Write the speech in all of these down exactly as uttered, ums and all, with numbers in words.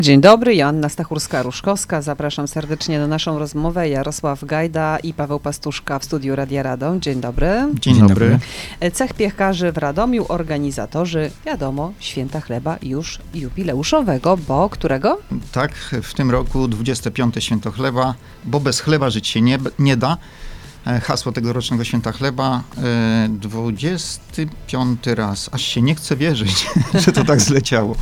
Dzień dobry, Joanna Stachurska-Ruszkowska. Zapraszam serdecznie na naszą rozmowę. Jarosław Gajda i Paweł Pastuszka w studiu Radia Radom. Dzień dobry. Dzień, Dzień dobry. dobry. Cech piekarzy w Radomiu, organizatorzy, wiadomo, Święta Chleba już jubileuszowego, bo którego? Tak, w tym roku dwudzieste piąte Święto Chleba, bo bez chleba żyć się nie, nie da. Hasło tegorocznego Święta Chleba, dwudziesty piąty raz. Aż się nie chce wierzyć, że to tak zleciało.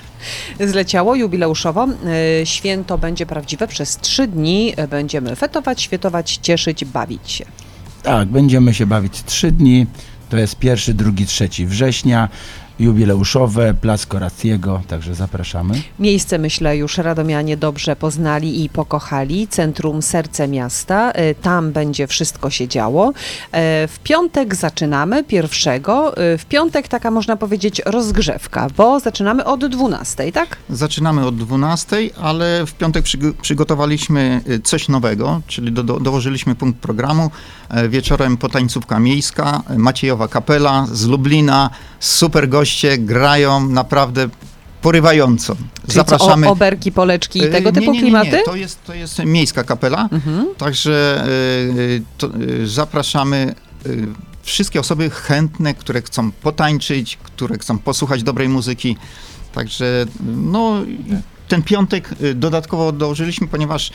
Zleciało jubileuszowo. Święto będzie prawdziwe przez trzy dni. Będziemy fetować, świętować, cieszyć, bawić się. Tak, będziemy się bawić trzy dni. To jest pierwszy, drugi, trzeci września. Jubileuszowe, Plac Korackiego, także zapraszamy. Miejsce, myślę, już radomianie dobrze poznali i pokochali. Centrum, serce miasta. Tam będzie wszystko się działo. W piątek zaczynamy, pierwszego. W piątek taka, można powiedzieć, rozgrzewka, bo zaczynamy od dwunastej, tak? Zaczynamy od dwunastej, ale w piątek przyg- przygotowaliśmy coś nowego, czyli do, do, dołożyliśmy punkt programu. Wieczorem potańcówka miejska, Maciejowa Kapela z Lublina, super goście, grają naprawdę porywająco. Czyli Zapraszamy. Co, o, oberki, poleczki i tego nie, typu nie, nie, klimaty? Nie, to jest, to jest miejska kapela, mhm. Także y, to, y, zapraszamy y, wszystkie osoby chętne, które chcą potańczyć, które chcą posłuchać dobrej muzyki. Także no... Ten piątek dodatkowo dołożyliśmy, ponieważ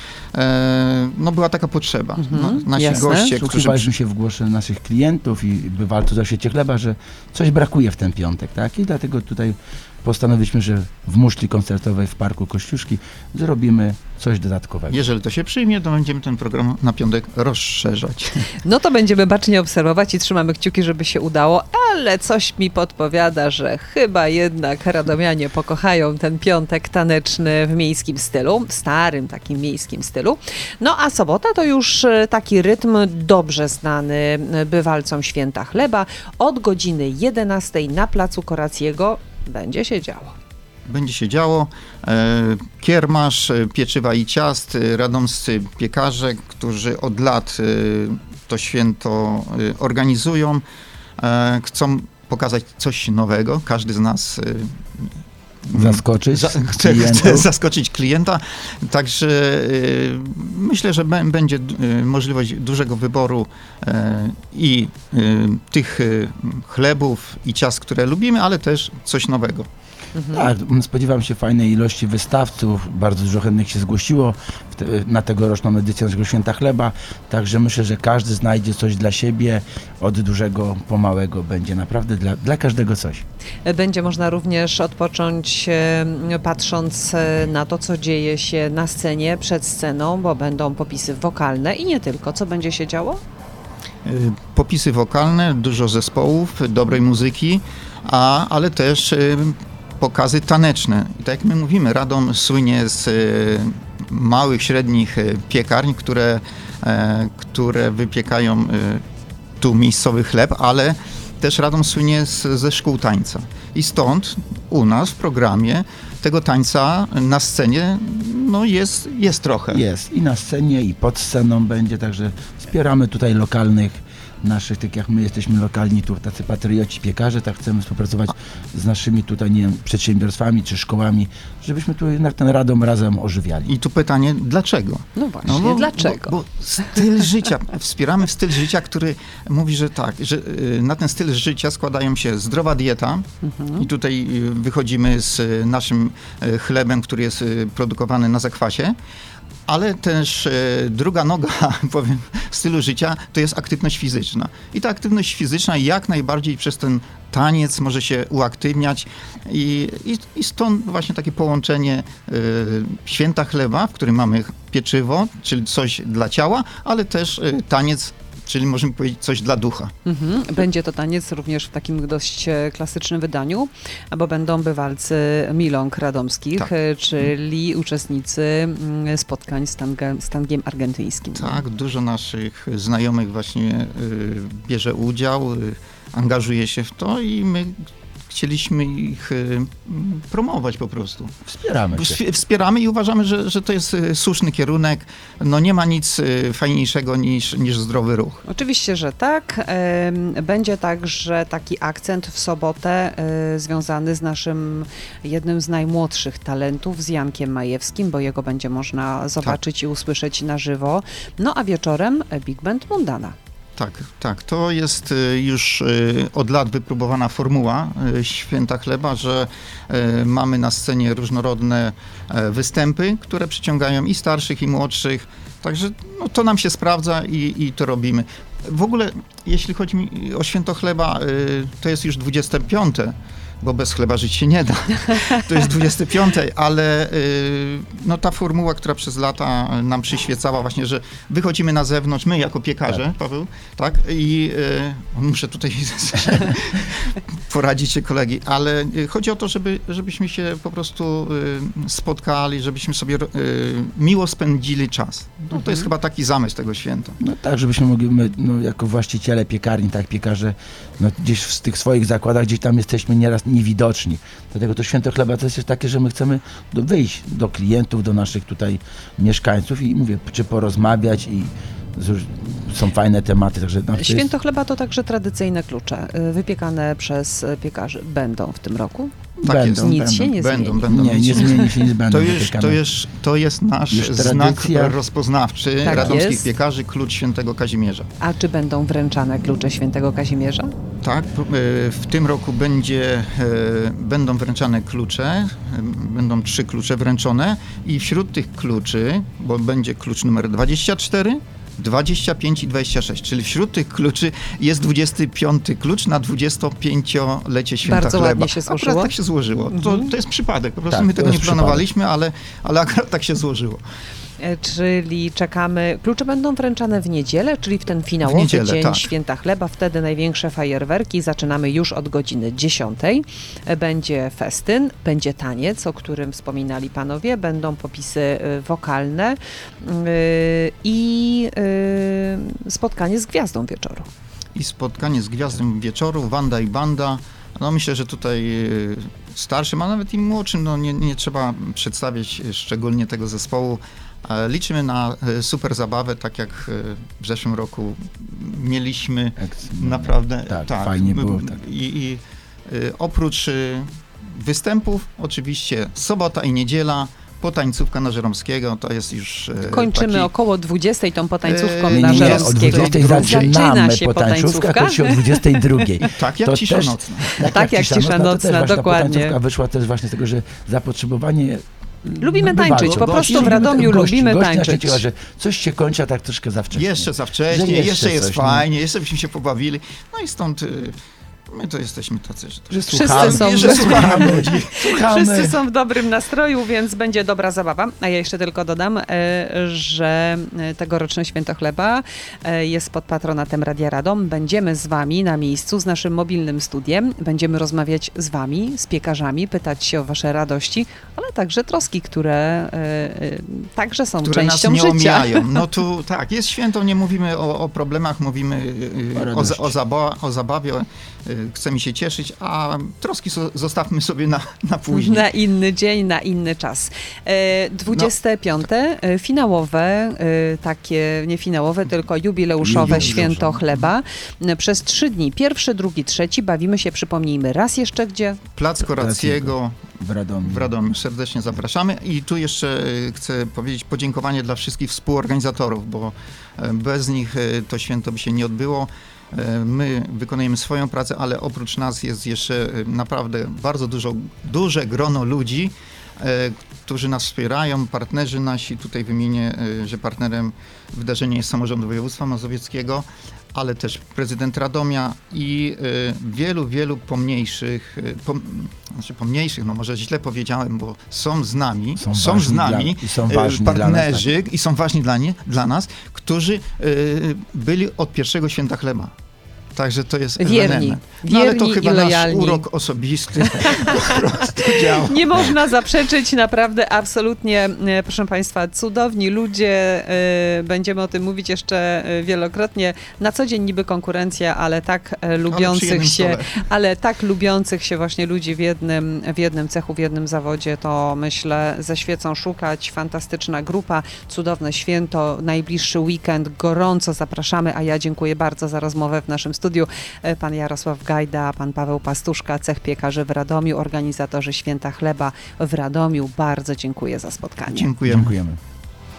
e, no była taka potrzeba. Mhm, no, nasi jasne. goście, Przysłuchiwaliśmy którzy... się w głosie naszych klientów i bywalców za Święcie Chleba, że coś brakuje w ten piątek, tak? I dlatego tutaj postanowiliśmy, że w muszli koncertowej w Parku Kościuszki zrobimy coś dodatkowego. Jeżeli to się przyjmie, to będziemy ten program na piątek rozszerzać. No to będziemy bacznie obserwować i trzymamy kciuki, żeby się udało, ale coś mi podpowiada, że chyba jednak radomianie pokochają ten piątek taneczny w miejskim stylu, w starym takim miejskim stylu. No a sobota to już taki rytm dobrze znany bywalcom Święta Chleba. Od godziny jedenastej na Placu Korackiego będzie się działo. Będzie się działo. E, kiermasz, pieczywa i ciast, radomscy piekarze, którzy od lat e, to święto e, organizują, e, chcą pokazać coś nowego. Każdy z nas e, Zaskoczyć za, chce, chce zaskoczyć klienta, także y, myślę, że b- będzie y, możliwość dużego wyboru y, i y, tych y, chlebów i ciast, które lubimy, ale też coś nowego. Mhm. Tak, spodziewam się fajnej ilości wystawców, bardzo dużo chętnych się zgłosiło te, na tegoroczną edycję naszego Święta Chleba, także myślę, że każdy znajdzie coś dla siebie, od dużego po małego, będzie naprawdę dla, dla każdego coś. Będzie można również odpocząć patrząc na to, co dzieje się na scenie, przed sceną, bo będą popisy wokalne i nie tylko. Co będzie się działo? Popisy wokalne, dużo zespołów, dobrej muzyki, a, ale też pokazy taneczne. I tak jak my mówimy, Radom słynie z y, małych, średnich y, piekarń, które, y, które wypiekają y, tu miejscowy chleb, ale też Radom słynie z, ze szkół tańca. I stąd u nas w programie tego tańca na scenie no jest, jest trochę. Jest i na scenie, i pod sceną będzie, także wspieramy tutaj lokalnych naszych, tak jak my jesteśmy lokalni, tu tacy patrioci, piekarze, tak chcemy współpracować z naszymi tutaj, nie wiem, przedsiębiorstwami czy szkołami, żebyśmy tu jednak ten Radom razem ożywiali. I tu pytanie, dlaczego? No właśnie, no bo, dlaczego? Bo, bo styl życia, wspieramy styl życia, który mówi, że tak, że na ten styl życia składają się zdrowa dieta mhm. i tutaj wychodzimy z naszym chlebem, który jest produkowany na zakwasie, ale też e, druga noga, powiem, stylu życia to jest aktywność fizyczna. I ta aktywność fizyczna jak najbardziej przez ten taniec może się uaktywniać i, i, i stąd właśnie takie połączenie e, Święta Chleba, w którym mamy pieczywo, czyli coś dla ciała, ale też e, taniec, czyli możemy powiedzieć coś dla ducha. Mhm. Będzie to taniec również w takim dość klasycznym wydaniu, bo będą bywalcy milong radomskich, tak. czyli uczestnicy spotkań z tangiem, z tangiem argentyńskim. Tak, dużo naszych znajomych właśnie y, bierze udział, y, angażuje się w to i my chcieliśmy ich y, promować po prostu. Wspieramy się. Wsp- Wspieramy i uważamy, że, że to jest y, słuszny kierunek. No nie ma nic y, fajniejszego niż, niż zdrowy ruch. Oczywiście, że tak. Ym, Będzie także taki akcent w sobotę y, związany z naszym jednym z najmłodszych talentów, z Jankiem Majewskim, bo jego będzie można zobaczyć i usłyszeć na żywo. No a wieczorem Big Band Mundana. Tak, tak. To jest y, już y, od lat wypróbowana formuła y, Święta Chleba, że y, mamy na scenie różnorodne e, występy, które przyciągają i starszych, i młodszych. Także no, to nam się sprawdza i, i to robimy. W ogóle, jeśli chodzi mi o Święto Chleba, y, to jest już dwudzieste piąte, bo bez chleba żyć się nie da. To jest dwudzieste piąte, ale y, no, ta formuła, która przez lata nam przyświecała właśnie, że wychodzimy na zewnątrz, my jako piekarze, Tak. Paweł, tak? I y, muszę tutaj poradzić się kolegi, ale y, chodzi o to, żeby, żebyśmy się po prostu y, spotkali, żebyśmy sobie y, miło spędzili czas. No, to jest chyba taki zamysł tego święta. No tak, żebyśmy mogli, my, no, jako właściciele piekarni, tak, piekarze, no, gdzieś w tych swoich zakładach, gdzieś tam jesteśmy nieraz niewidoczni. Dlatego to Święto Chleba to jest też takie, że my chcemy do, wyjść do klientów, do naszych tutaj mieszkańców i mówię, czy porozmawiać i z, są fajne tematy. Także, no, to Święto jest, Chleba to także tradycyjne klucze, y, wypiekane przez piekarzy. Będą w tym roku? Tak będą, jest. Nic będą. się nie Będą, zmieni. będą. Nie, nie zmieni się, nie będą To już, wypiekane. to, jest, to jest nasz Już znak tradycja. rozpoznawczy Tak radomskich jest. piekarzy, klucz Świętego Kazimierza. A czy będą wręczane klucze Świętego Kazimierza? Tak, p- e, w tym roku będzie, e, będą wręczane klucze, e, będą trzy klucze wręczone i wśród tych kluczy, bo będzie klucz numer dwadzieścia cztery, dwadzieścia pięć i dwadzieścia sześć, czyli wśród tych kluczy jest dwudziesty piąty klucz na dwudziestopięciolecie Święta Bardzo Chleba. ładnie się Akurat złożyło. tak się złożyło. To, Mhm. to jest przypadek, po prostu Tak, my to tego nie jest planowaliśmy, ale, ale akurat tak się złożyło. E, Czyli czekamy, klucze będą wręczane w niedzielę, czyli w ten finałowy W niedzielę, dzień tak. Święta Chleba, wtedy największe fajerwerki, zaczynamy już od godziny dziesiątej. E, Będzie festyn, będzie taniec, o którym wspominali panowie, będą popisy e, wokalne y, i y, spotkanie z gwiazdą wieczoru. I spotkanie z gwiazdą wieczoru, Wanda i Banda. No myślę, że tutaj y, starszym, a nawet i młodszym, no nie, nie trzeba przedstawiać szczególnie tego zespołu. E, Liczymy na e, super zabawę, tak jak e, w zeszłym roku mieliśmy Jak- naprawdę. tak, fajnie było, tak. I, i y, oprócz y, występów, oczywiście sobota i niedziela, potańcówka na Żeromskiego, to jest już e, Kończymy taki... około dwudziestej tą potańcówką Eee, Nie, na nie, nie, o Żeromskiego. dwudziestej Zaczyna zaczynamy się potańczówkę, a potańcówka. kończy o dwudziestej drugiej. Tak, jak To cisza też- nocna. Tak jak cisza to też nocna, właśnie ta dokładnie. potańcówka wyszła też właśnie z tego, że zapotrzebowanie Lubimy bywało. tańczyć, po Gości- prostu w Radomiu gości- lubimy gości tańczyć. właśnie ciekawe, że coś się kończy, a tak troszkę za wcześnie. Jeszcze za Że wcześnie, jeszcze jeszcze, jest coś, no. fajnie, jeszcze byśmy się pobawili. No i stąd y, my to jesteśmy tacy, że, to, Że Wszyscy słuchamy, są- że słuchamy ludzi. Słuchamy. Wszyscy są w dobrym nastroju, więc będzie dobra zabawa. A ja jeszcze tylko dodam, e, że e, tegoroczne Święto Chleba e, jest pod patronatem Radia Radom. Będziemy z wami na miejscu, z naszym mobilnym studiem. Będziemy rozmawiać z wami, z piekarzami, pytać się o wasze radości, ale także troski, które e, e, także są które nas częścią nie życia. omijają. No tu tak, jest święto, nie mówimy o, o problemach, mówimy y, O o, radości. za- o, zaba- o zabawie, y, chcemy się cieszyć, a troski so, zostawmy sobie na, na później. Na inny dzień, na inny czas. E, dwudzieste piąte e, finałowe, e, takie nie finałowe, tylko jubileuszowe Jubileuszowe. Święto Chleba. E, Przez trzy dni, pierwszy, drugi, trzeci, bawimy się, przypomnijmy, raz jeszcze gdzie? Plac Korackiego W Radomiu. w Radomiu. Serdecznie zapraszamy. I tu jeszcze y, chcę powiedzieć podziękowanie dla wszystkich współorganizatorów, bo e, bez nich e, to święto by się nie odbyło. E, My wykonujemy swoją pracę, ale oprócz nas jest jeszcze e, naprawdę bardzo dużo, duże grono ludzi, e, którzy nas wspierają, partnerzy nasi. Tutaj wymienię, e, że partnerem wydarzenia jest Samorząd Województwa Mazowieckiego, ale też prezydent Radomia i y, wielu, wielu pomniejszych, y, pom, znaczy pomniejszych, no może źle powiedziałem, bo są z nami, Są są, z ważni nami dla- i są y, ważni dla nas, partnerzy i są ważni dla, nie, dla nas, którzy y, byli od pierwszego Święta Chleba. Także to jest Wierni. element. No ale to Wierni chyba i nasz lojalni. urok osobisty po prostu działa. Nie można zaprzeczyć, naprawdę absolutnie, e, proszę Państwa, cudowni ludzie, e, będziemy o tym mówić jeszcze e, wielokrotnie, na co dzień niby konkurencja, ale tak e, lubiących jednym się, stole. ale tak lubiących się właśnie ludzi w jednym, w jednym cechu, w jednym zawodzie, to myślę ze świecą szukać, fantastyczna grupa, cudowne święto, najbliższy weekend, gorąco zapraszamy, a ja dziękuję bardzo za rozmowę w naszym studiu. E, Pan Jarosław Gajda, pan Paweł Pastuszka, Cech Piekarzy w Radomiu, organizatorzy Święta Chleba w Radomiu. Bardzo dziękuję za spotkanie. Dziękujemy. Dziękujemy.